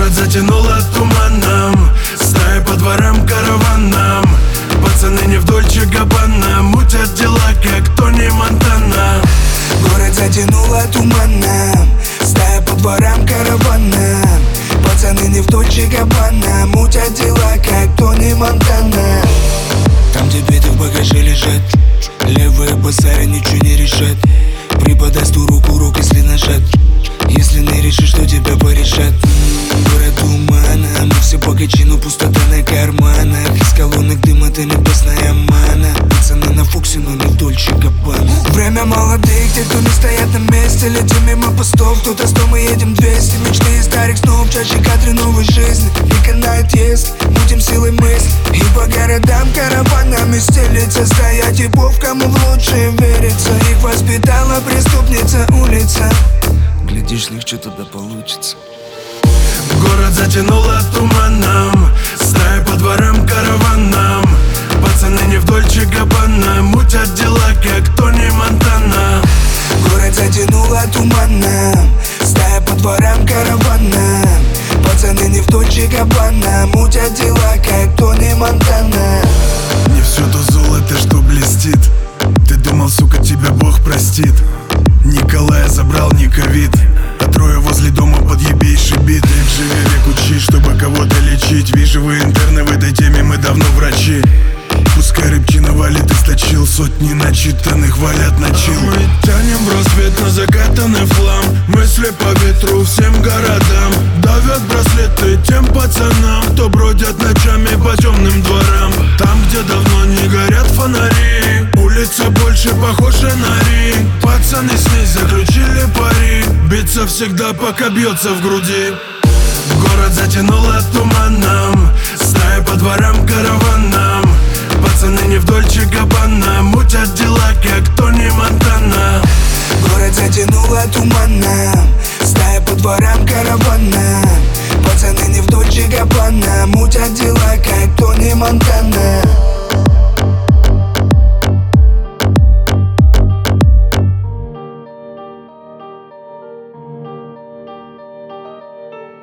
Город затянуло туманом, стаи по дворам караваном. Пацаны не в Дольче Габбана, мутят дела, как Тони Монтана. Город затянуло туманом, стая по дворам караваном. Пацаны не в Дольче Габбана, мутят дела, как Тони Монтана. Там, где биты в багаже лежат, левые базары ничего не решат. Преподаст ту руку, если нажат. Если не решишь, то тебя порешат. Город тумана, мы все богачи, но пустота на карманах. Из колонок дым, это небесная мана. Пацаны на Фоксе, но не в Дольче Габбана. Время молодых, те, кто не стоят на месте. Летим мимо постов, кто-то 100, мы едем 200. Мечты из старых снов, чаще кадры новой жизни. Не канает есть, мутим силой мысли. И по городам караванами стелится стая типов, кому в лучшее верится. Их воспитала преступница улица. Глядишь, легче тогда получится. Город затянуло туманом, стаи по дворам караваном. Пацаны не в Дольче Габбана, мутят дела, как Тони Монтана. Город затянуло туманом, стая по дворам караваном. Пацаны не в Дольче Габбана, мутят дела, как Тони Монтана. Не все то золото, что блестит. Ты думал, сука, тебя Бог простит. Николая забрал не ковид, а трое возле дома подъебейший бит. Век живи, век учи, чтобы кого-то лечить. Вижу, вы интерны, в этой теме мы давно врачи. Пускай рыбчина валит, источил сотни начитанных, валят на чил. Мы тянем в рассвет на закатанный флам. Мысли по ветру всем городам. Давят браслеты тем пацанам, кто бродят ночами по темным дворам. Там, где давно не горят фонари, улица больше похожа на ринг. Пацаны с ней заключили пари, биться всегда, пока бьется в груди. Город затянуло туманом, стаи по дворам караваном. Пацаны не в Дольче Габбана, мутят дела, как Тони Монтана. Город затянуло туманом, стая по дворам караваном. Пацаны не в Дольче Габбана, мутят дела, как Тони Монтана.